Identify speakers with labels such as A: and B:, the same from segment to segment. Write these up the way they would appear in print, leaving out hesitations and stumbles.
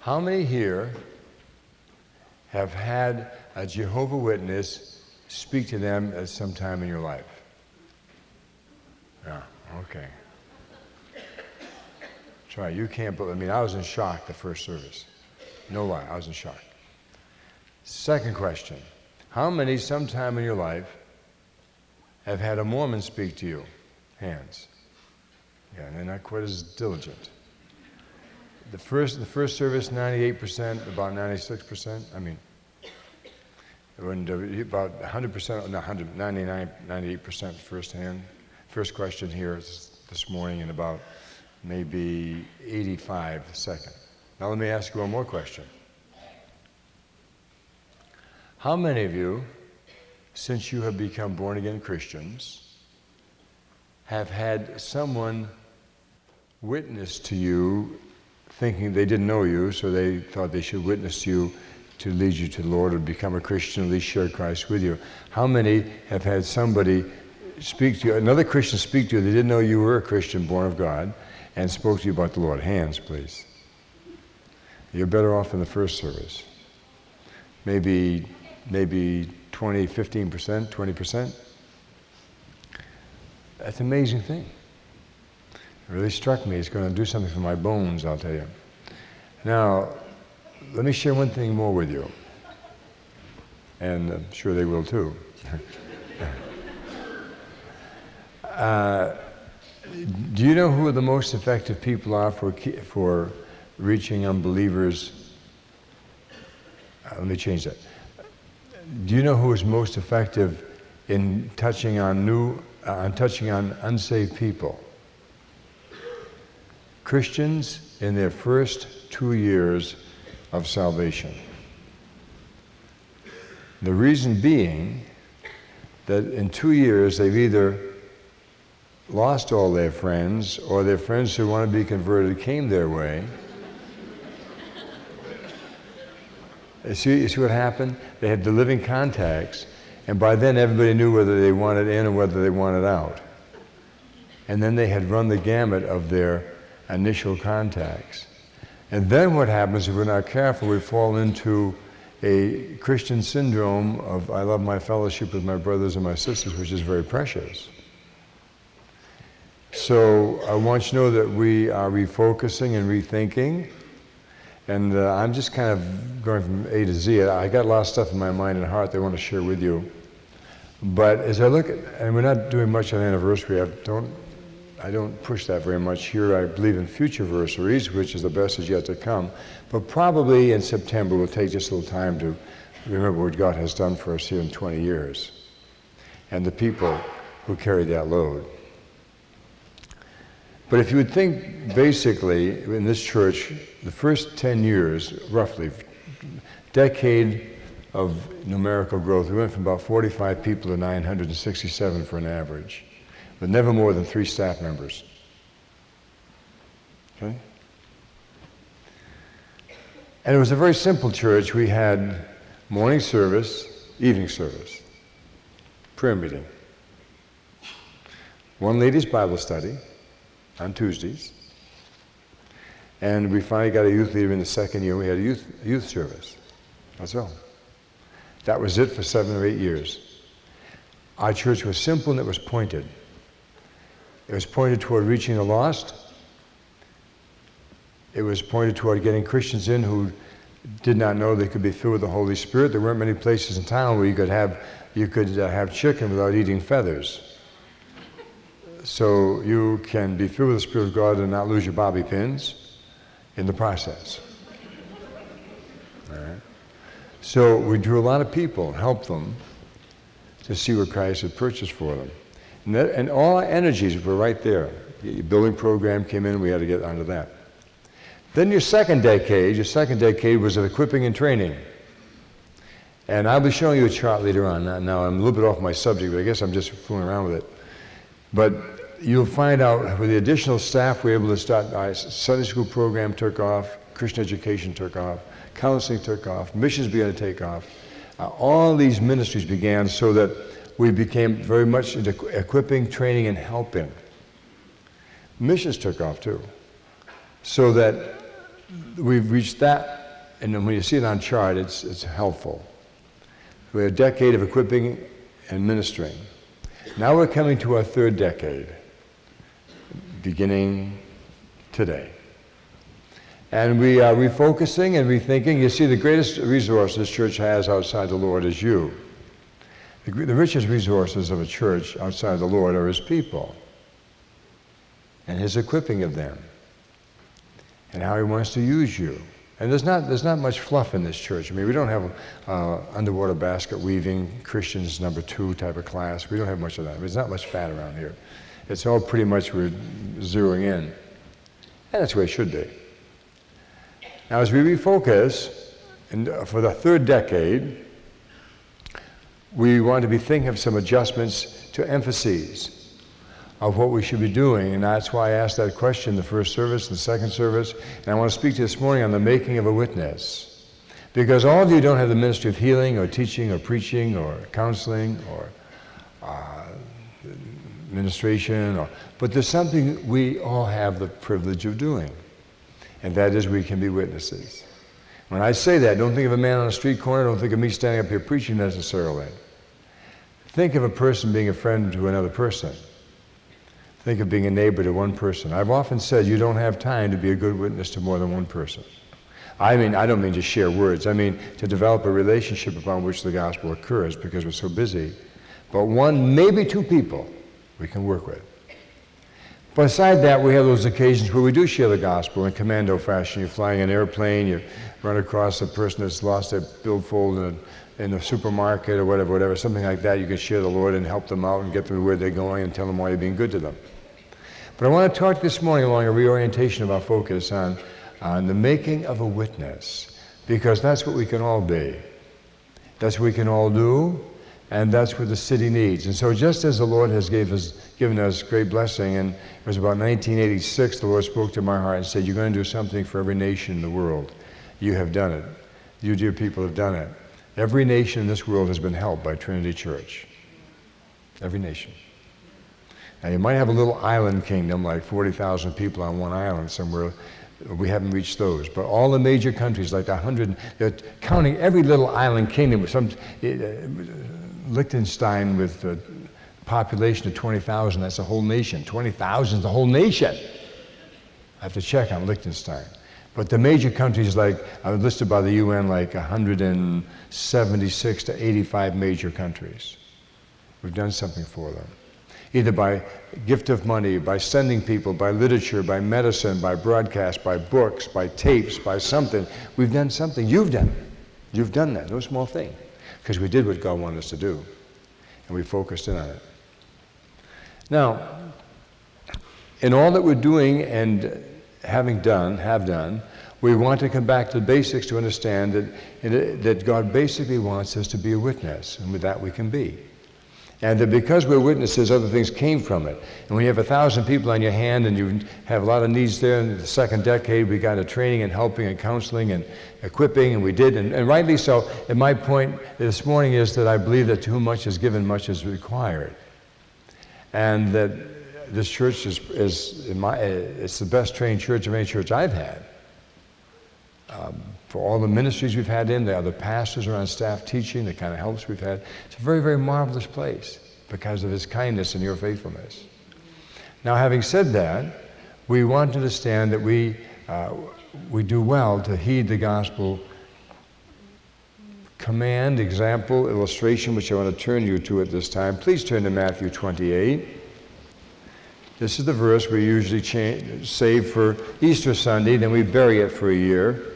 A: How many here have had a Jehovah's Witness speak to them at some time in your life? Yeah, okay. Try. You can't believe. I mean, I was in shock the first service. No lie, I was in shock. Second question. How many sometime in your life have had a Mormon speak to you? Hands. Yeah, and they're not quite as diligent. The first service, 98%, about 96%. I mean, when about 100%, not 100, 99, 98% first hand. First question here this morning, and about maybe 85 the second. Now let me ask you one more question. How many of you, since you have become born-again Christians, have had someone witness to you thinking they didn't know you, so they thought they should witness to you to lead you to the Lord or become a Christian, at least share Christ with you? How many have had somebody speak to you, another Christian speak to you, they didn't know you were a Christian born of God, and spoke to you about the Lord? Hands, please. You're better off in the first service. Maybe 20, 15%, 20%. That's an amazing thing. It really struck me. It's going to do something for my bones, I'll tell you. Now, let me share one thing more with you. And I'm sure they will too. Do you know who the most effective people are for reaching unbelievers? Let me change that. Do you know who is most effective in touching on unsaved people? Christians in their first 2 years of salvation. The reason being that in 2 years they've either lost all their friends, or their friends who want to be converted came their way. You see what happened? They had the living contacts, and by then everybody knew whether they wanted in or whether they wanted out. And then they had run the gamut of their initial contacts. And then what happens, if we're not careful, we fall into a Christian syndrome of I love my fellowship with my brothers and my sisters, which is very precious. So I want you to know that we are refocusing and rethinking. And I'm just kind of going from A to Z. I got a lot of stuff in my mind and heart that I want to share with you. But as I look at, and we're not doing much on anniversary, I don't push that very much here. I believe in future versaries, which is the best is yet to come. But probably in September we'll take just a little time to remember what God has done for us here in 20 years. And the people who carried that load. But if you would think basically in this church, the first 10 years, roughly, decade of numerical growth, we went from about 45 people to 967 for an average, but never more than 3 staff members. Okay? And it was a very simple church. We had morning service, evening service, prayer meeting, one ladies' Bible study on Tuesdays, and we finally got a youth leader in the second year. We had a youth service. That's all. That was it for 7 or 8 years. Our church was simple and it was pointed. It was pointed toward reaching the lost. It was pointed toward getting Christians in who did not know they could be filled with the Holy Spirit. There weren't many places in town where you could have chicken without eating feathers. So you can be filled with the Spirit of God and not lose your bobby pins in the process. All right. So we drew a lot of people and helped them to see what Christ had purchased for them. And all our energies were right there. The building program came in, we had to get onto that. Then your second decade was of equipping and training. And I'll be showing you a chart later on. Now I'm a little bit off my subject, but I guess I'm just fooling around with it. But you'll find out with the additional staff we were able to start, our Sunday school program took off, Christian education took off, counseling took off, missions began to take off. All these ministries began so that we became very much into equipping, training, and helping. Missions took off too. So that we've reached that, and then when you see it on chart, it's helpful. We had a decade of equipping and ministering. Now we're coming to our third decade, beginning today. And we are refocusing and rethinking. You see, the greatest resource this church has outside the Lord is you. The richest resources of a church outside the Lord are his people and his equipping of them and how he wants to use you. And there's not much fluff in this church. I mean, we don't have underwater basket weaving, Christians number 2 type of class. We don't have much of that. There's not much fat around here. It's all pretty much we're zeroing in. And that's the way it should be. Now, as we refocus, and for the third decade, we want to be thinking of some adjustments to emphases of what we should be doing, and that's why I asked that question in the first service and the second service, and I want to speak to you this morning on the making of a witness. Because all of you don't have the ministry of healing or teaching or preaching or counseling or administration, but there's something we all have the privilege of doing, and that is we can be witnesses. When I say that, don't think of a man on a street corner, don't think of me standing up here preaching necessarily. Think of a person being a friend to another person. Think of being a neighbor to one person. I've often said you don't have time to be a good witness to more than one person. I mean, I don't mean to share words. I mean to develop a relationship upon which the gospel occurs because we're so busy. But one, maybe 2 people we can work with. Beside that, we have those occasions where we do share the gospel in commando fashion. You're flying an airplane, you run across a person that's lost their billfold in the supermarket or whatever, something like that. You can share the Lord and help them out and get them to where they're going and tell them why you're being good to them. But I want to talk this morning along a reorientation of our focus on the making of a witness, because that's what we can all be. That's what we can all do, and that's what the city needs. And so just as the Lord has given us great blessing, and it was about 1986, the Lord spoke to my heart and said, you're going to do something for every nation in the world. You have done it. You dear people have done it. Every nation in this world has been helped by Trinity Church. Every nation. Now you might have a little island kingdom, like 40,000 people on one island somewhere. We haven't reached those. But all the major countries, like 100, they're counting every little island kingdom. Liechtenstein with a population of 20,000, that's a whole nation. 20,000 is the whole nation. I have to check on Liechtenstein. But the major countries, like are listed by the UN, like 176 to 85 major countries. We've done something for them. Either by gift of money, by sending people, by literature, by medicine, by broadcast, by books, by tapes, by something. We've done something. You've done it. You've done that. No small thing. Because we did what God wanted us to do. And we focused in on it. Now, in all that we're doing and have done, we want to come back to the basics to understand that God basically wants us to be a witness, and with that we can be. And that because we're witnesses, other things came from it. And when you have 1,000 people on your hand and you have a lot of needs there, in the second decade we got into training and helping and counseling and equipping, and we did, and rightly so. And my point this morning is that I believe that to whom much is given, much is required. And that this church it's the best trained church of any church I've had. For all the ministries we've had in, the other pastors are on staff teaching, the kind of helps we've had. It's a very, very marvelous place because of his kindness and your faithfulness. Now, having said that, we want to understand that we do well to heed the gospel command, example, illustration, which I want to turn you to at this time. Please turn to Matthew 28. This is the verse we usually save for Easter Sunday, then we bury it for a year.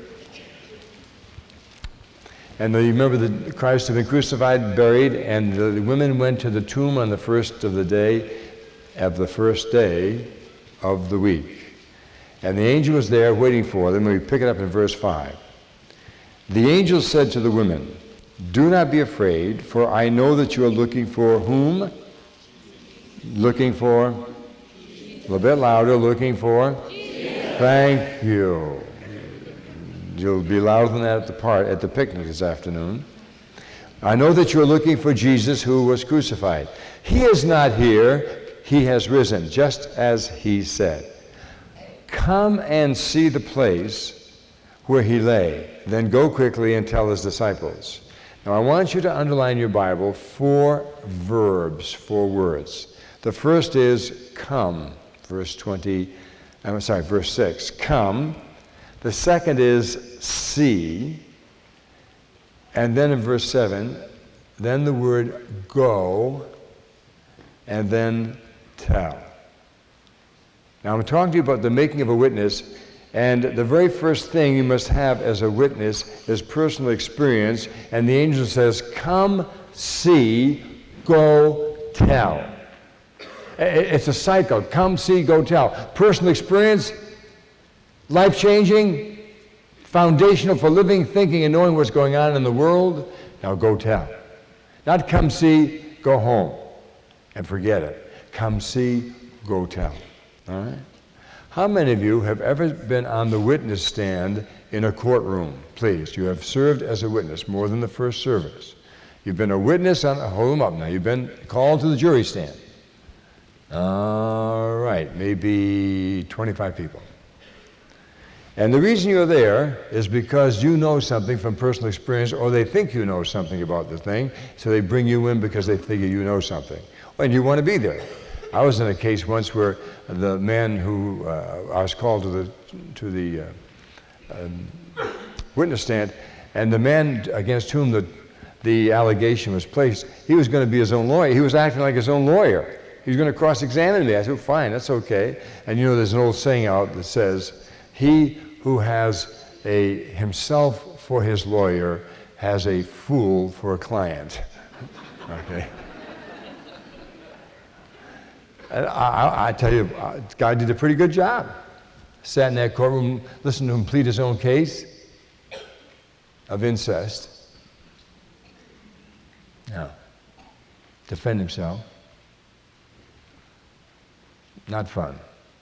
A: And you remember that Christ had been crucified, buried, and the women went to the tomb on the first day of the week. And the angel was there waiting for them, and we pick it up in verse 5. The angel said to the women, "Do not be afraid, for I know that you are looking for whom? Looking for? A little bit louder, looking for? Jesus. Thank you. You'll be louder than that at the picnic this afternoon. I know that you're looking for Jesus who was crucified. He is not here. He has risen, just as he said. Come and see the place where he lay. Then go quickly and tell his disciples. Now I want you to underline your Bible 4 verbs, 4 words. The first is come, verse 6. Come. The second is see. And then in verse 7, then the word go, and then tell. Now I'm talking to you about the making of a witness, and the very first thing you must have as a witness is personal experience, and the angel says, come, see, go, tell. It's a cycle. Come, see, go, tell. Personal experience, life-changing, foundational for living, thinking, and knowing what's going on in the world. Now go tell. Not come, see, go home, and forget it. Come, see, go tell. All right? How many of you have ever been on the witness stand in a courtroom? Please, you have served as a witness more than the first service. You've been a witness on, hold them up now, you've been called to the jury stand. All right, maybe 25 people. And the reason you're there is because you know something from personal experience, or they think you know something about the thing, so they bring you in because they figure you know something. And you want to be there. I was in a case once where the man who I was called to the witness stand, and the man against whom the allegation was placed, he was going to be his own lawyer. He was acting like his own lawyer. He was going to cross-examine me. I said, fine, that's okay. And you know, there's an old saying out that says, he who has himself for his lawyer has a fool for a client. Okay. And I tell you, this guy did a pretty good job. Sat in that courtroom, listened to him plead his own case of incest. Now, defend himself. Not fun.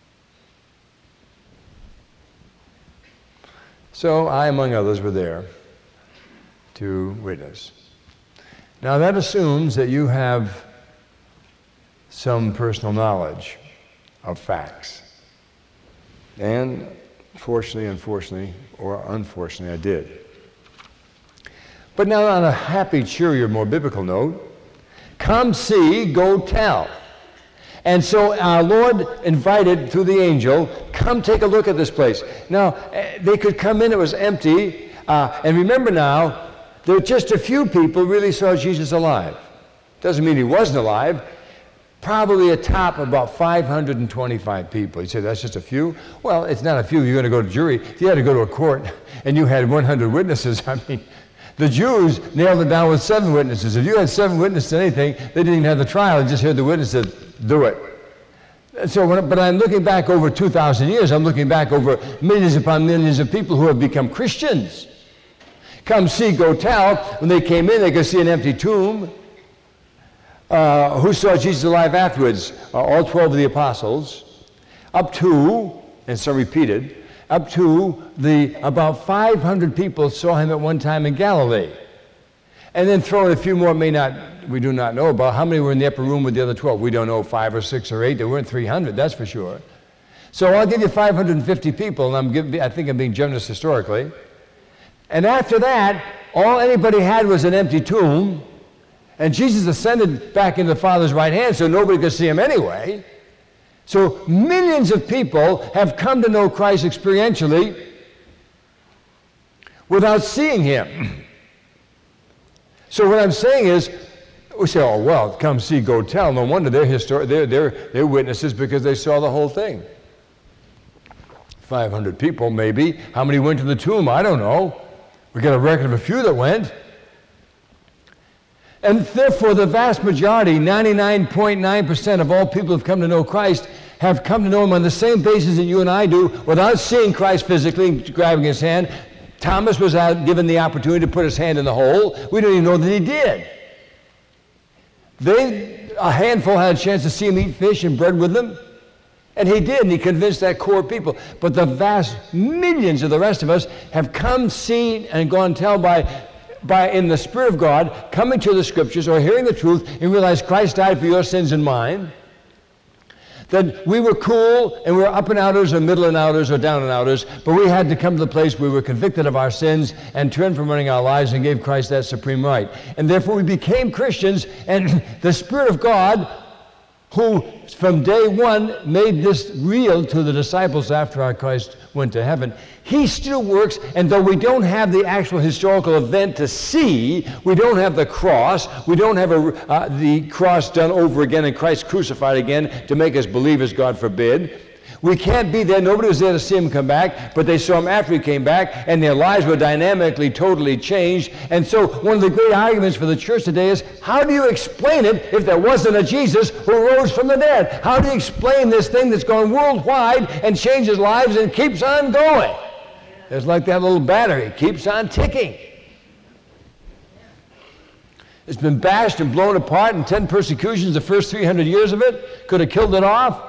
A: So I, among others, were there to witness. Now that assumes that you have some personal knowledge of facts. And unfortunately, or unfortunately, I did. But now on a happy, cheerier, more biblical note, come see, go tell. And so our Lord invited through the angel, come take a look at this place. Now, they could come in, it was empty. And remember now, there were just a few people really saw Jesus alive. Doesn't mean he wasn't alive. Probably a top of about 525 people. You say, that's just a few? Well, it's not a few. You're going to go to jury. If you had to go to a court and you had 100 witnesses, I mean, the Jews nailed it down with 7 witnesses. If you had 7 witnesses to anything, they didn't even have the trial. They just heard the witnesses do it. So, but I'm looking back over 2,000 years. I'm looking back over millions upon millions of people who have become Christians. Come see, go tell. When they came in, they could see an empty tomb. Who saw Jesus alive afterwards? All 12 of the apostles. Up to, and some repeated, up to about 500 people saw him at one time in Galilee. And then throw in a few more, we do not know about. How many were in the upper room with the other 12? We don't know, 5 or 6 or 8. There weren't 300, that's for sure. So I'll give you 550 people, and I think I'm being generous historically. And after that, all anybody had was an empty tomb, and Jesus ascended back into the Father's right hand, so nobody could see him anyway. So millions of people have come to know Christ experientially without seeing him. So what I'm saying is, we say, oh, well, come see, go tell. No wonder they're witnesses because they saw the whole thing. 500 people, maybe. How many went to the tomb? I don't know. We got a record of a few that went. And therefore, the vast majority, 99.9% of all people who have come to know Christ, have come to know him on the same basis that you and I do, without seeing Christ physically, grabbing his hand. Thomas was given the opportunity to put his hand in the hole. We don't even know that he did. A handful had a chance to see him eat fish and bread with them, and he did, and he convinced that core of people. But the vast millions of the rest of us have come, seen, and gone tell by in the Spirit of God, coming to the Scriptures or hearing the truth and realize Christ died for your sins and mine. That we were cool and we were up and outers or middle and outers or down and outers, but we had to come to the place where we were convicted of our sins and turned from running our lives and gave Christ that supreme right. And therefore we became Christians, and the Spirit of God, who from day one made this real to the disciples after our Christ went to heaven, he still works. And though we don't have the actual historical event to see, we don't have the cross, we don't have the cross done over again and Christ crucified again to make us believers, God forbid. We can't be there. Nobody was there to see him come back, but they saw him after he came back, and their lives were dynamically, totally changed. And so one of the great arguments for the church today is, how do you explain it if there wasn't a Jesus who rose from the dead? How do you explain this thing that's gone worldwide and changes lives and keeps on going? It's like that little battery. It keeps on ticking. It's been bashed and blown apart in 10 persecutions the first 300 years of it. Could have killed it off.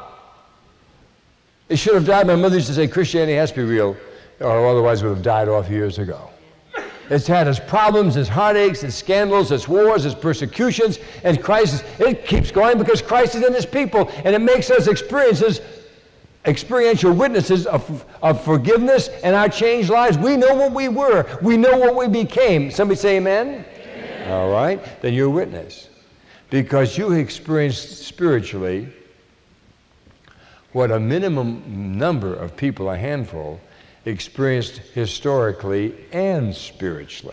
A: It should have died. My mother used to say Christianity has to be real, or otherwise it would have died off years ago. It's had its problems, its heartaches, its scandals, its wars, its persecutions, and Christ, it keeps going because Christ is in his people, and it makes us experiential witnesses of forgiveness and our changed lives. We know what we were. We know what we became. Somebody say amen? Amen. All right, then you're a witness. Because you experienced spiritually what a minimum number of people, a handful, experienced historically and spiritually.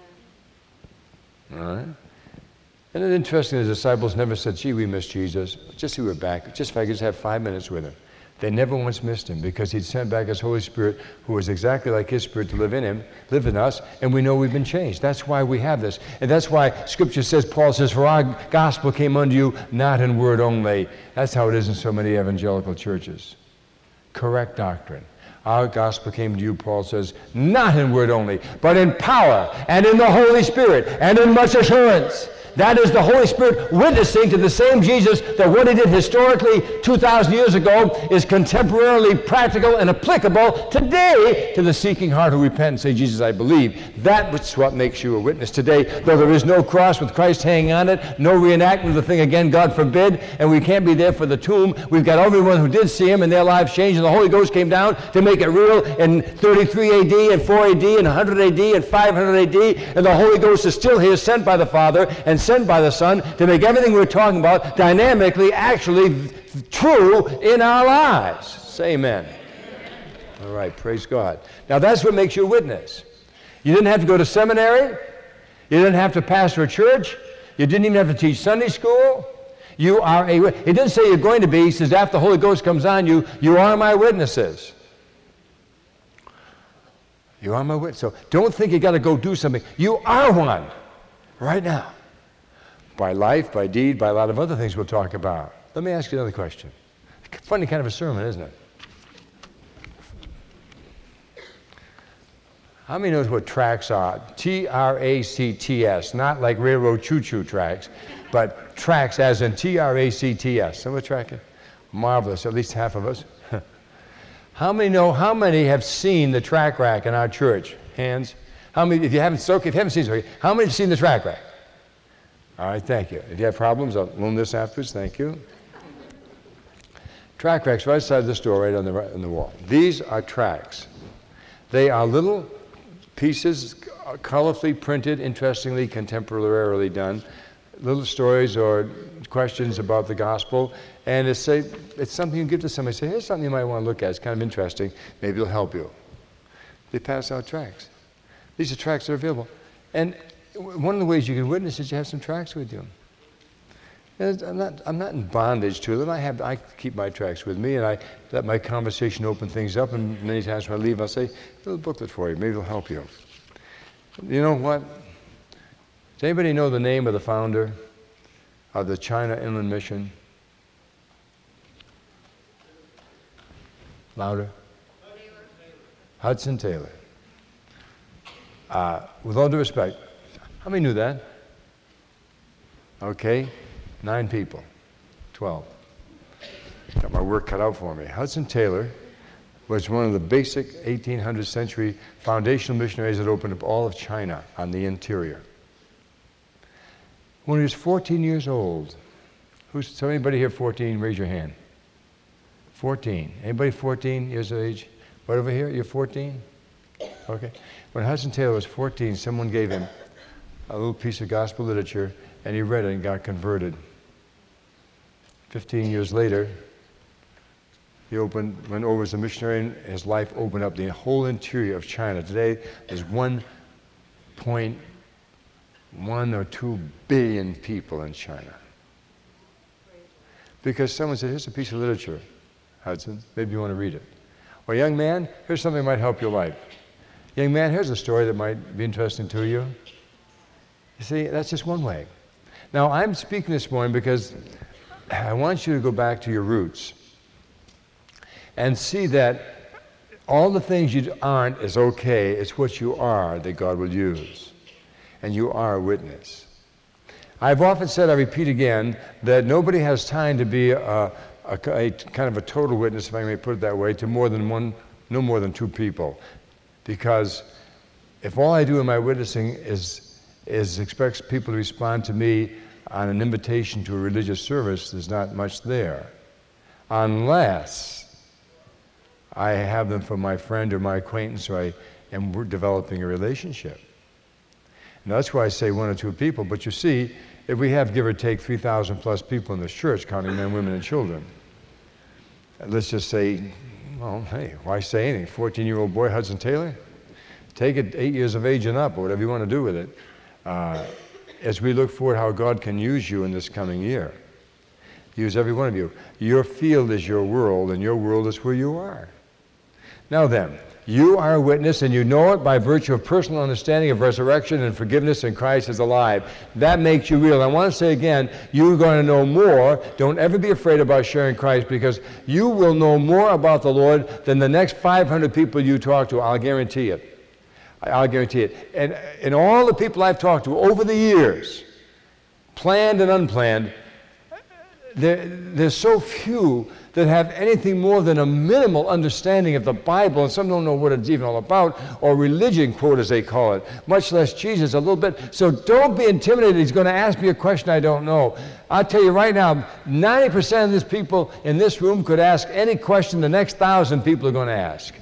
A: All right? And it's interesting, the disciples never said, gee, we missed Jesus. Just see we're back. Just if I could just have 5 minutes with him. They never once missed him because he'd sent back his Holy Spirit, who was exactly like his Spirit, to live in us, and we know we've been changed. That's why we have this. And that's why Scripture says, Paul says, for our gospel came unto you not in word only. That's how it is in so many evangelical churches. Correct doctrine. Our gospel came to you, Paul says, not in word only, but in power and in the Holy Spirit and in much assurance. That is the Holy Spirit witnessing to the same Jesus that what he did historically 2,000 years ago is contemporarily practical and applicable today to the seeking heart who repent and say, Jesus, I believe. That's what makes you a witness today. Though there is no cross with Christ hanging on it, no reenactment of the thing again, God forbid, and we can't be there for the tomb. We've got everyone who did see him and their lives changed, and the Holy Ghost came down to make it real in 33 AD and 4 AD and 100 AD and 500 AD, and the Holy Ghost is still here, sent by the Father and sent by the Son to make everything we're talking about dynamically, actually true in our lives. Say amen. All right, praise God. Now that's what makes you a witness. You didn't have to go to seminary. You didn't have to pastor a church. You didn't even have to teach Sunday school. You are a witness. He didn't say you're going to be. He says after the Holy Ghost comes on you, you are my witnesses. You are my witness. So don't think you got to go do something. You are one right now. By life, by deed, by a lot of other things we'll talk about. Let me ask you another question. Funny kind of a sermon, isn't it? How many knows what tracts are? T-R-A-C-T-S, not like railroad choo-choo tracks, but tracts as in T-R-A-C-T-S. Someone tracking? Marvelous, at least half of us. How many have seen the track rack in our church? Hands. How many, if you haven't seen it, how many have seen the track rack? All right, thank you. If you have problems, I'll loan this afterwards. Thank you. Track racks right outside the store, right on the wall. These are tracks. They are little pieces, colorfully printed, interestingly, contemporarily done, little stories or questions about the gospel, and it's something you give to somebody. Say, here's something you might want to look at. It's kind of interesting. Maybe it'll help you. They pass out tracts. These are tracts that are available. And one of the ways you can witness is you have some tracts with you. And I'm not in bondage to them. I keep my tracts with me, and I let my conversation open things up. And many times when I leave, I'll say, "A little booklet for you. Maybe it'll help you." You know what? Does anybody know the name of the founder of the China Inland Mission? Louder. Hudson Taylor. With all due respect, how many knew that? Okay, 9 people, 12. Got my work cut out for me. Hudson Taylor was one of the basic 1800th century foundational missionaries that opened up all of China on the interior. When he was 14 years old, anybody here 14? Raise your hand. 14. Anybody 14 years of age? Right over here, you're 14? Okay. When Hudson Taylor was 14, someone gave him a little piece of gospel literature, and he read it and got converted. 15 years later, he went over as a missionary, and his life opened up the whole interior of China. Today, there's 1.1 or 2 billion people in China. Because someone said, here's a piece of literature, Hudson, maybe you want to read it. Or young man, here's something that might help your life. Young man, here's a story that might be interesting to you. You see, that's just one way. Now, I'm speaking this morning because I want you to go back to your roots and see that all the things you aren't is okay. It's what you are that God will use. And you are a witness. I've often said, I repeat again, that nobody has time to be a kind of a total witness, if I may put it that way, to no more than 2 people. Because if all I do in my witnessing is expects people to respond to me on an invitation to a religious service, there's not much there. Unless I have them from my friend or my acquaintance, or we're developing a relationship. And that's why I say 1 or 2 people. But you see, if we have, give or take, 3,000 plus people in this church, counting men, women, and children, let's just say, well, hey, why say anything? 14-year-old boy, Hudson Taylor? Take it 8 years of age and up, or whatever you want to do with it. As we look forward how God can use you in this coming year. Use every one of you. Your field is your world, and your world is where you are. Now then, you are a witness, and you know it by virtue of personal understanding of resurrection and forgiveness in Christ is alive. That makes you real. I want to say again, you're going to know more. Don't ever be afraid about sharing Christ, because you will know more about the Lord than the next 500 people you talk to. I'll guarantee it. I'll guarantee it. And all the people I've talked to over the years, planned and unplanned, there's so few that have anything more than a minimal understanding of the Bible, and some don't know what it's even all about, or religion, quote, as they call it, much less Jesus, a little bit. So don't be intimidated. He's going to ask me a question I don't know. I'll tell you right now, 90% of these people in this room could ask any question the next 1,000 people are going to ask.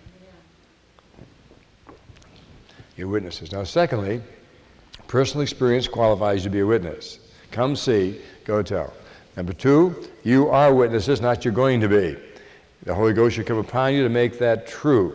A: You're witnesses. Now, secondly, personal experience qualifies you to be a witness. Come see, go tell. Number 2, you are witnesses, not you're going to be. The Holy Ghost should come upon you to make that true.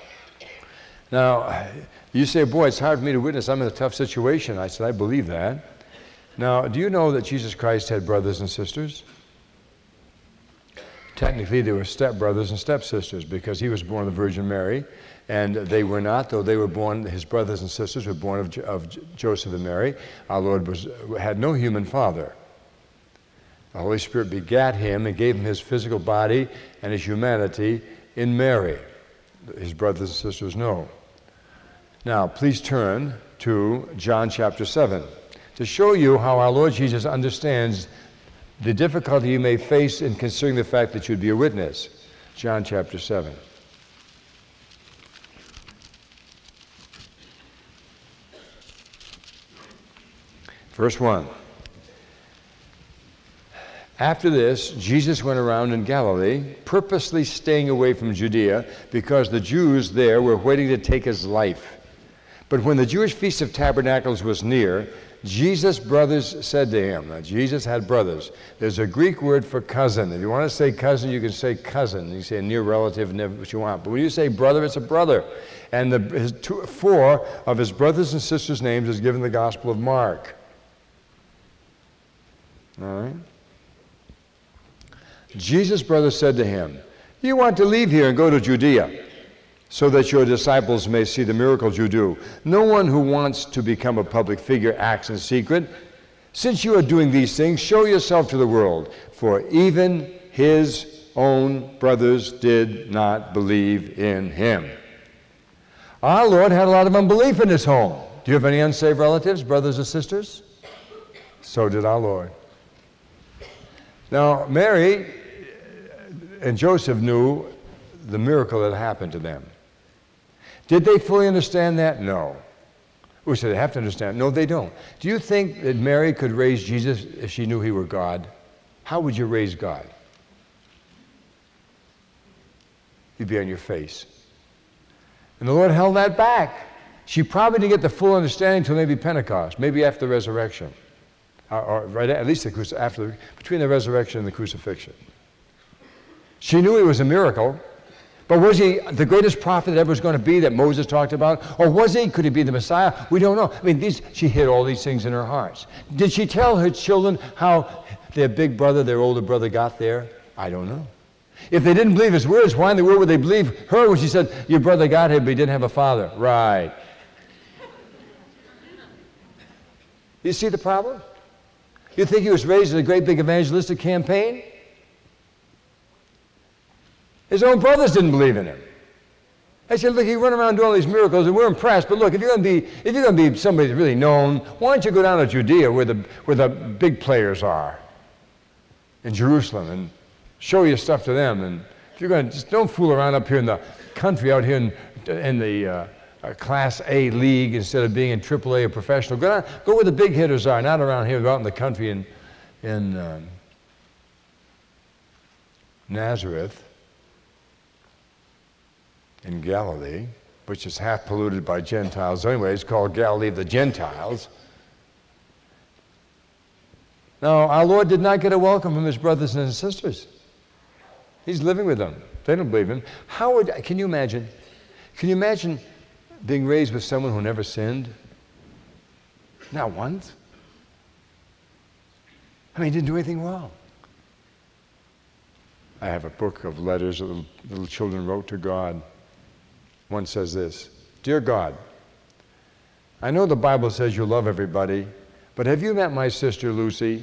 A: Now, you say, boy, it's hard for me to witness. I'm in a tough situation. I said, I believe that. Now, do you know that Jesus Christ had brothers and sisters? Technically, they were stepbrothers and stepsisters, because he was born of the Virgin Mary, and they were not, though they were born, his brothers and sisters were born of Joseph and Mary. Our Lord had no human father. The Holy Spirit begat him and gave him his physical body and his humanity in Mary. His brothers and sisters know. Now, please turn to John chapter 7 to show you how our Lord Jesus understands the difficulty you may face in considering the fact that you'd be a witness. John chapter 7. Verse 1. After this, Jesus went around in Galilee, purposely staying away from Judea, because the Jews there were waiting to take his life. But when the Jewish Feast of Tabernacles was near, Jesus' brothers said to him, now Jesus had brothers. There's a Greek word for cousin. If you want to say cousin, you can say cousin. You say a near relative, never what you want. But when you say brother, it's a brother. And 4 of his brothers and sisters' names is given in the Gospel of Mark. All right? Jesus' brother said to him, you want to leave here and go to Judea, so that your disciples may see the miracles you do. No one who wants to become a public figure acts in secret. Since you are doing these things, show yourself to the world. For even his own brothers did not believe in him. Our Lord had a lot of unbelief in his home. Do you have any unsaved relatives, brothers or sisters? So did our Lord. Now, Mary and Joseph knew the miracle that happened to them. Did they fully understand that? No. We said they have to understand. No, they don't. Do you think that Mary could raise Jesus if she knew he were God? How would you raise God? you'd be on your face. And the Lord held that back. She probably didn't get the full understanding until maybe Pentecost, maybe after the resurrection, or right at least between the resurrection and the crucifixion. She knew it was a miracle, but was he the greatest prophet that ever was going to be that Moses talked about? Or was he? Could he be the Messiah? We don't know. I mean, she hid all these things in her hearts. Did she tell her children how their big brother, their older brother got there? I don't know. If they didn't believe his words, why in the world would they believe her when she said, your brother got here, but he didn't have a father? Right. You see the problem? You think he was raised in a great big evangelistic campaign? His own brothers didn't believe in him. They said, look, you run around doing all these miracles, and we're impressed, but look, if you're going to be somebody that's really known, why don't you go down to Judea where the big players are in Jerusalem and show your stuff to them. And if you're going to, just don't fool around up here in the country out here in the Class A league instead of being in AAA or professional. Go where the big hitters are, not around here. Go out in the country in Nazareth, in Galilee, which is half polluted by Gentiles anyway. It's called Galilee of the Gentiles. Now, our Lord did not get a welcome from his brothers and his sisters. He's living with them. They don't believe him. Can you imagine? Can you imagine being raised with someone who never sinned? Not once. I mean, he didn't do anything wrong. I have a book of letters that little children wrote to God. One says this, Dear God, I know the Bible says you love everybody, but have you met my sister Lucy?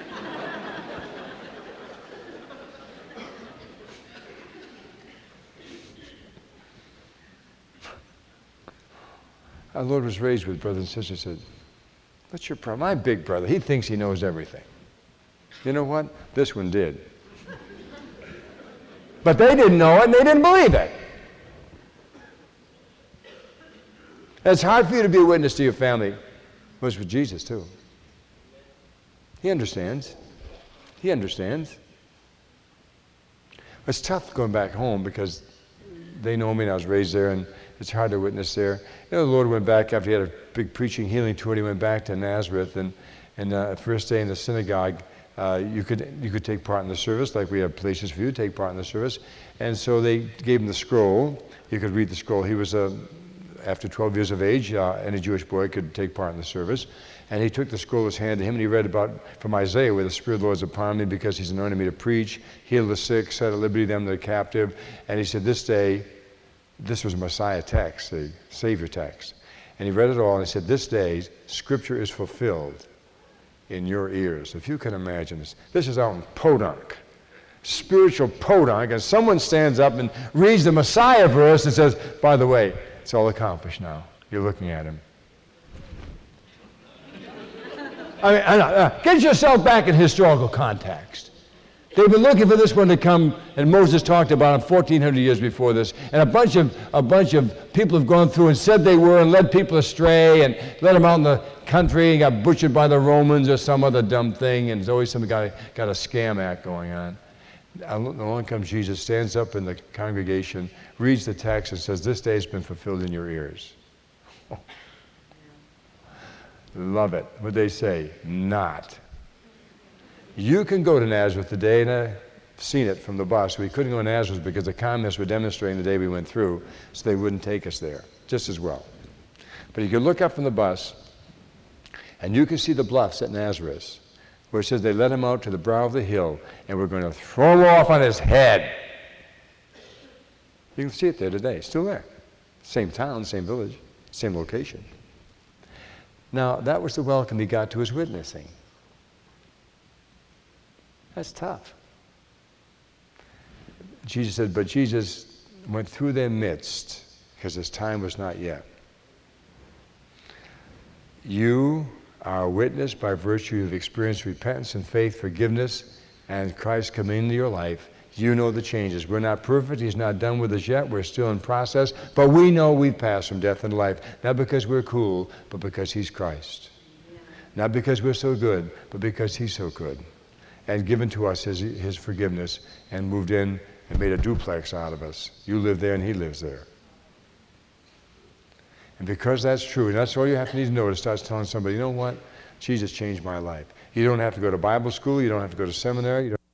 A: Our Lord was raised with brothers and sisters. Said, what's your problem? My big brother, he thinks he knows everything. You know what? This one did. But they didn't know it and they didn't believe it. It's hard for you to be a witness to your family. It was with Jesus too. He understands. He understands. It's tough going back home because they know me and I was raised there and it's hard to witness there. You know, the Lord went back after he had a big preaching healing tour. He went back to Nazareth and the first day in the synagogue, you could take part in the service, like we have places for you to take part in the service. And so they gave him the scroll. He could read the scroll. He was after 12 years of age, any Jewish boy could take part in the service. And he took the scroll was handed to him, and he read about from Isaiah, where the Spirit of the Lord is upon me because he's anointed me to preach, heal the sick, set at liberty them that are captive. And he said, this day, this was a Messiah text, the Savior text. And he read it all, and he said, this day, Scripture is fulfilled in your ears. If you can imagine this. This is out in Podunk, spiritual Podunk, and someone stands up and reads the Messiah verse and says, by the way, it's all accomplished now. You're looking at him. I mean, get yourself back in historical context. They've been looking for this one to come, and Moses talked about it 1,400 years before this, and a bunch of people have gone through and said they were and led people astray and led them out in the country and got butchered by the Romans or some other dumb thing, and there's always some guy got a scam act going on. Along comes Jesus, stands up in the congregation, reads the text and says, this day has been fulfilled in your ears. Oh. Love it. What'd they say? Not. You can go to Nazareth today, and I've seen it from the bus. We couldn't go to Nazareth because the communists were demonstrating the day we went through, so they wouldn't take us there, just as well. But you can look up from the bus, and you can see the bluffs at Nazareth, where it says they led him out to the brow of the hill, and we're going to throw him off on his head. You can see it there today, still there. Same town, same village, same location. Now, that was the welcome he got to his witnessing. That's tough. Jesus said, but Jesus went through their midst because his time was not yet. You are a witness by virtue of experienced repentance and faith, forgiveness, and Christ coming into your life. You know the changes. We're not perfect. He's not done with us yet. We're still in process. But we know we've passed from death and life, not because we're cool, but because he's Christ. Yeah. Not because we're so good, but because he's so good. And given to us his forgiveness and moved in and made a duplex out of us. You live there and he lives there. And because that's true, and that's all you have to need to know to start telling somebody, you know what? Jesus changed my life. You don't have to go to Bible school. You don't have to go to seminary. You don't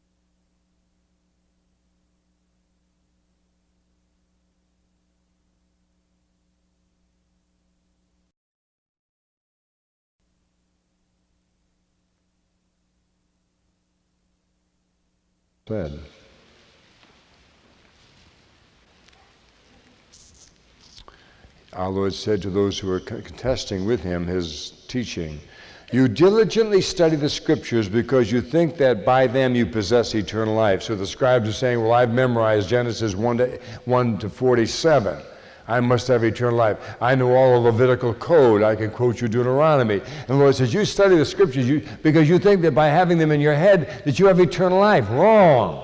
A: said. Our Lord said to those who were contesting with him his teaching, "You diligently study the scriptures because you think that by them you possess eternal life." So the scribes are saying, well, I've memorized Genesis 1 to 47. I must have eternal life. I know all the Levitical code. I can quote you Deuteronomy. And the Lord says, you study the scriptures because you think that by having them in your head that you have eternal life. Wrong.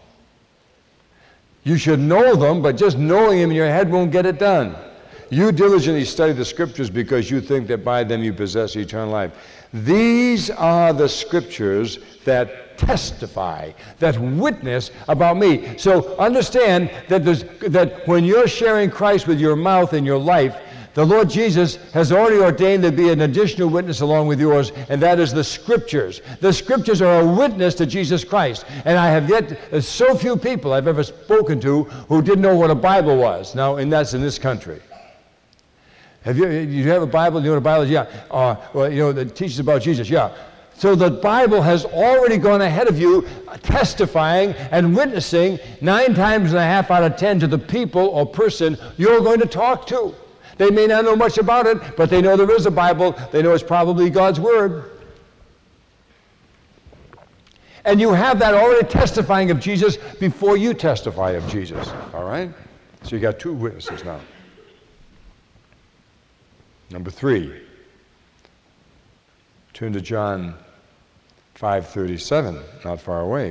A: You should know them, but just knowing them in your head won't get it done. You diligently study the scriptures because you think that by them you possess eternal life. These are the scriptures that testify, that witness about me. So understand that when you're sharing Christ with your mouth and your life, the Lord Jesus has already ordained there be an additional witness along with yours, and that is the Scriptures. The Scriptures are a witness to Jesus Christ. And I have yet, so few people I've ever spoken to who didn't know what a Bible was. Now, and that's in this country. You have a Bible? You know what a Bible is? Yeah. Well, you know, that teaches about Jesus. Yeah. So the Bible has already gone ahead of you, testifying and witnessing 9 times and a half out of 10 to the people or person you're going to talk to. They may not know much about it, but they know there is a Bible. They know it's probably God's Word. And you have that already testifying of Jesus before you testify of Jesus. All right? So you got 2 witnesses now. Number 3. Turn to John 5:37, not far away.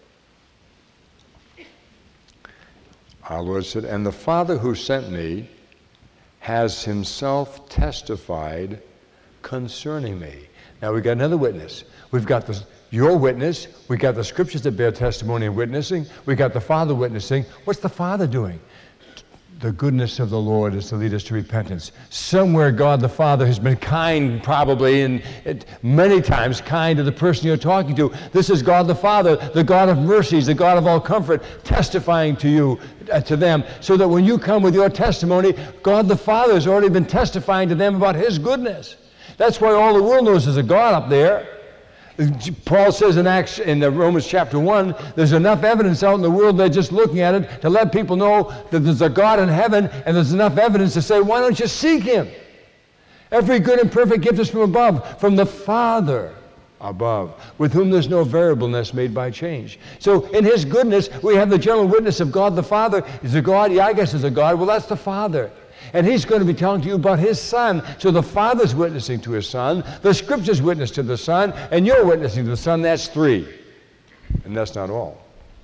A: Our Lord said, "And the Father who sent me has himself testified concerning me." Now we've got another witness. We've got your witness. We've got the scriptures that bear testimony and witnessing. We've got the Father witnessing. What's the Father doing? The goodness of the Lord is to lead us to repentance. Somewhere God the Father has been kind, probably, and many times kind to the person you're talking to. This is God the Father, the God of mercies, the God of all comfort, testifying to you, to them, so that when you come with your testimony, God the Father has already been testifying to them about His goodness. That's why all the world knows there's a God up there. Paul says in Romans chapter 1, there's enough evidence out in the world, they're just looking at it to let people know that there's a God in heaven, and there's enough evidence to say, why don't you seek Him? Every good and perfect gift is from above, from the Father above, with whom there's no variableness made by change. So in His goodness, we have the general witness of God the Father. Is there God? Yeah, I guess there's a God. Well, that's the Father. And He's going to be telling to you about His Son. So the Father's witnessing to His Son, the Scriptures witness to the Son, and you're witnessing to the Son. That's 3. And that's not all.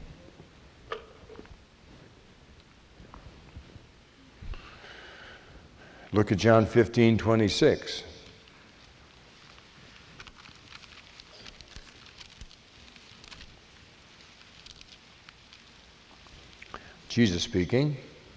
A: Look at John 15:26. Jesus speaking.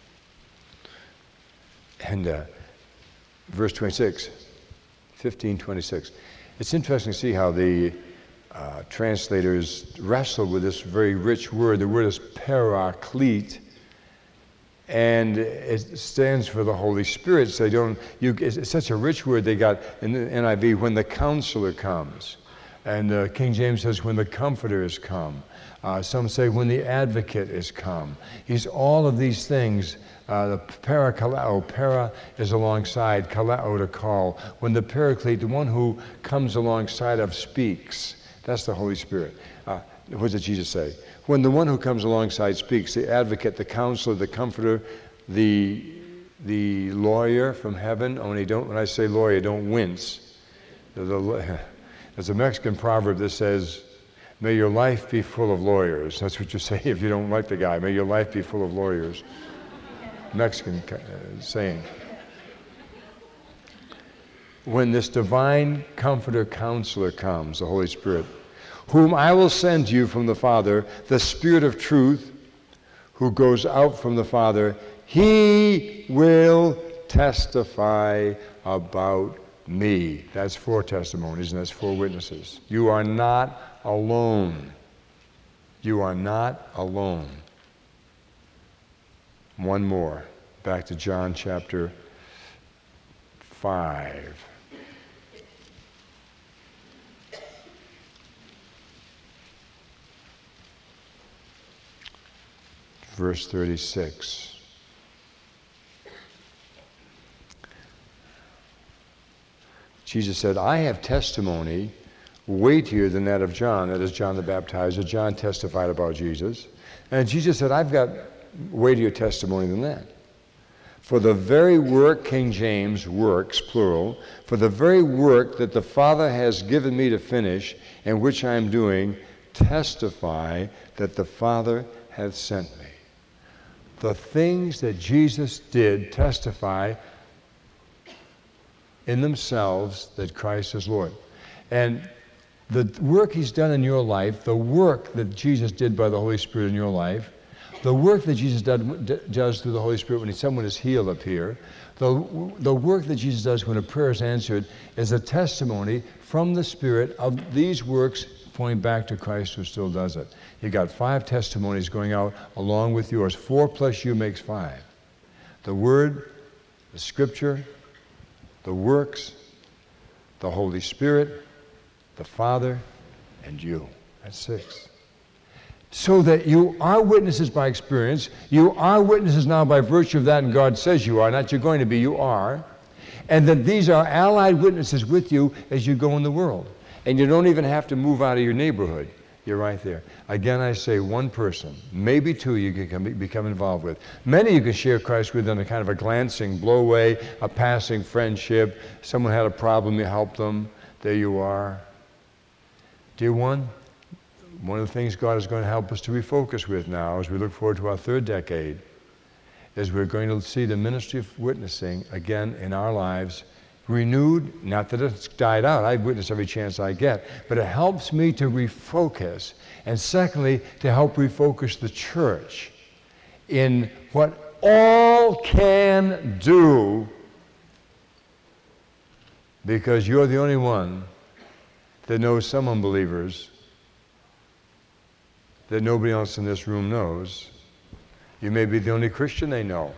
A: And verse 26, 15:26. It's interesting to see how the translators wrestle with this very rich word. The word is paraclete, and it stands for the Holy Spirit. So it's such a rich word. They got in the NIV, when the Counselor comes. And King James says, when the Comforter is come. Some say, when the Advocate is come. He's all of these things. The parakaleo, para is alongside, kaleo to call. When the Paraclete, the one who comes alongside of, speaks, that's the Holy Spirit. What did Jesus say? When the one who comes alongside speaks, the Advocate, the Counselor, the Comforter, the lawyer from heaven. Only when I say lawyer, don't wince. There's a Mexican proverb that says, may your life be full of lawyers. That's what you say if you don't like the guy. May your life be full of lawyers. Mexican saying. When this divine Comforter, Counselor comes, the Holy Spirit, whom I will send to you from the Father, the Spirit of truth, who goes out from the Father, he will testify about me. That's 4 testimonies, and that's 4 witnesses. You are not alone. You are not alone. One more. Back to John chapter 5. Verse 36. Jesus said, I have testimony weightier than that of John. That is John the Baptizer. John testified about Jesus. And Jesus said, I've got weightier testimony than that. For the very work, King James, works, plural, for the very work that the Father has given me to finish, and which I am doing, testify that the Father hath sent me. The things that Jesus did testify in themselves that Christ is Lord. And the work he's done in your life, the work that Jesus did by the Holy Spirit in your life, the work that Jesus does through the Holy Spirit when someone is healed up here, the work that Jesus does when a prayer is answered is a testimony from the Spirit of these works pointing back to Christ who still does it. You got 5 testimonies going out along with yours. 4 plus you makes 5. The Word, the Scripture, the works, the Holy Spirit, the Father, and you. That's 6. So that you are witnesses by experience. You are witnesses now by virtue of that, and God says you are, not you're going to be, you are. And that these are allied witnesses with you as you go in the world. And you don't even have to move out of your neighborhood. You're right there. Again, I say 1 person, maybe 2 you can become involved with. Many you can share Christ with in a kind of a glancing blowaway, a passing friendship. Someone had a problem, you help them. There you are. Dear one of the things God is going to help us to refocus with now as we look forward to our 3rd decade is we're going to see the ministry of witnessing again in our lives renewed. Not that it's died out. I witness every chance I get. But it helps me to refocus. And secondly, to help refocus the church in what all can do, because you're the only one that knows some unbelievers that nobody else in this room knows. You may be the only Christian they know.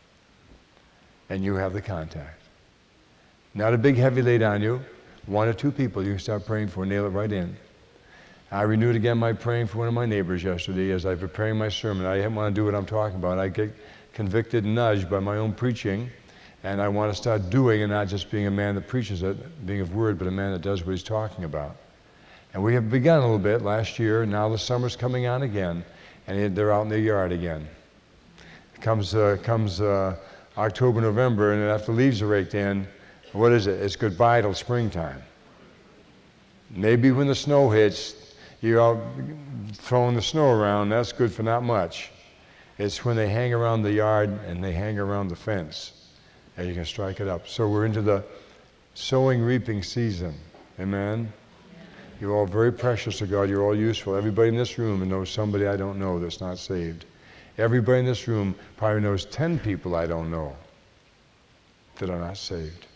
A: And you have the contact. Not a big heavy laid on you. 1 or 2 people you can start praying for, nail it right in. I renewed again my praying for one of my neighbors yesterday as I was preparing my sermon. I didn't want to do what I'm talking about. I get convicted and nudged by my own preaching, and I want to start doing and not just being a man that preaches it, being of word, but a man that does what he's talking about. And we have begun a little bit last year, and now the summer's coming on again, and they're out in their yard again. It comes October, November, and after the leaves are raked in, what is it? It's goodbye till springtime. Maybe when the snow hits, you're out throwing the snow around. That's good for not much. It's when they hang around the yard and they hang around the fence, and you can strike it up. So we're into the sowing, reaping season. Amen? You're all very precious to God. You're all useful. Everybody in this room knows somebody I don't know that's not saved. Everybody in this room probably knows 10 people I don't know that are not saved.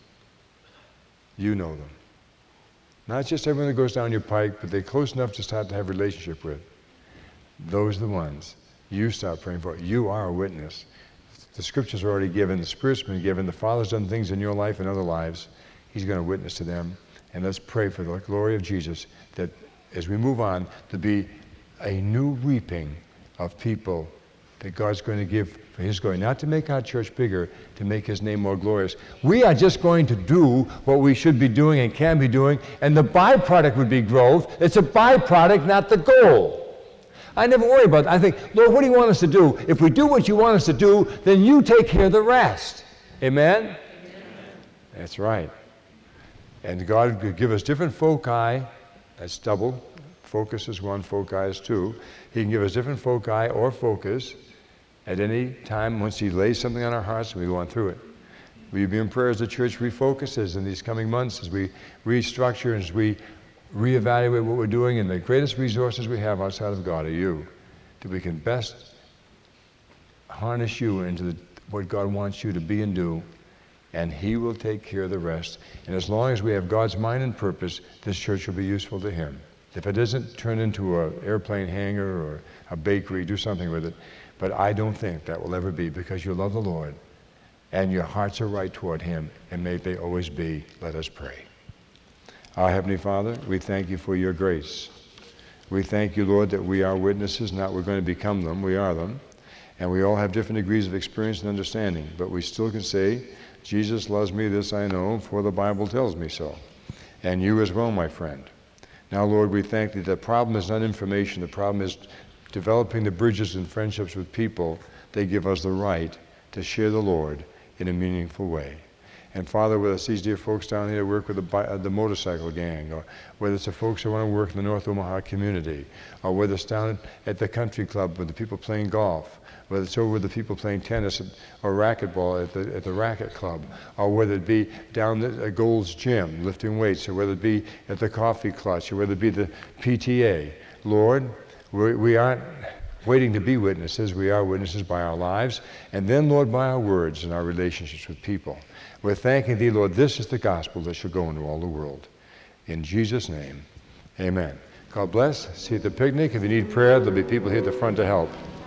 A: You know them. Not just everyone that goes down your pike, but they're close enough to start to have a relationship with. Those are the ones you start praying for. You are a witness. The Scriptures are already given. The Spirit's been given. The Father's done things in your life and other lives. He's going to witness to them. And let's pray for the glory of Jesus that as we move on, to be a new reaping of people that God's going to give for His glory. Not to make our church bigger, to make His name more glorious. We are just going to do what we should be doing and can be doing, and the byproduct would be growth. It's a byproduct, not the goal. I never worry about that. I think, Lord, what do you want us to do? If we do what you want us to do, then you take care of the rest. Amen? Amen. That's right. And God could give us different foci. That's double. Focus is 1, foci is 2. He can give us different foci or focus at any time once He lays something on our hearts and we go on through it. Will you be in prayer as the church refocuses in these coming months, as we restructure, as we reevaluate what we're doing, and the greatest resources we have outside of God are you, that we can best harness you into what God wants you to be and do, and He will take care of the rest. And as long as we have God's mind and purpose, this church will be useful to Him. If it doesn't turn into an airplane hangar or a bakery, do something with it. But I don't think that will ever be, because you love the Lord and your hearts are right toward Him, and may they always be. Let us pray. Our Heavenly Father, we thank you for your grace. We thank you, Lord, that we are witnesses, not we're going to become them, we are them. And we all have different degrees of experience and understanding, but we still can say, Jesus loves me, this I know, for the Bible tells me so. And you as well, my friend. Now, Lord, we thank you. The problem is not information. The problem is developing the bridges and friendships with people. They give us the right to share the Lord in a meaningful way. And Father, whether it's these dear folks down here that work with the motorcycle gang, or whether it's the folks who want to work in the North Omaha community, or whether it's down at the country club with the people playing golf, whether it's over with the people playing tennis or racquetball at the racket club, or whether it be down at Gold's Gym lifting weights, or whether it be at the Coffee Clutch, or whether it be the PTA. Lord, we aren't waiting to be witnesses. We are witnesses by our lives, and then, Lord, by our words and our relationships with people. We're thanking Thee, Lord. This is the gospel that should go into all the world. In Jesus' name, amen. God bless. See you at the picnic. If you need prayer, there'll be people here at the front to help.